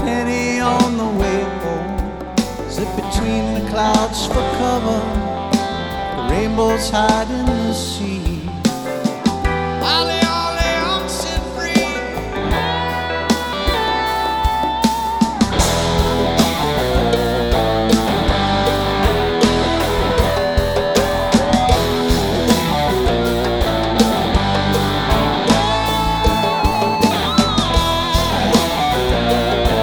penny on the way home. Zip between the clouds for cover. The rainbows hide in the sea.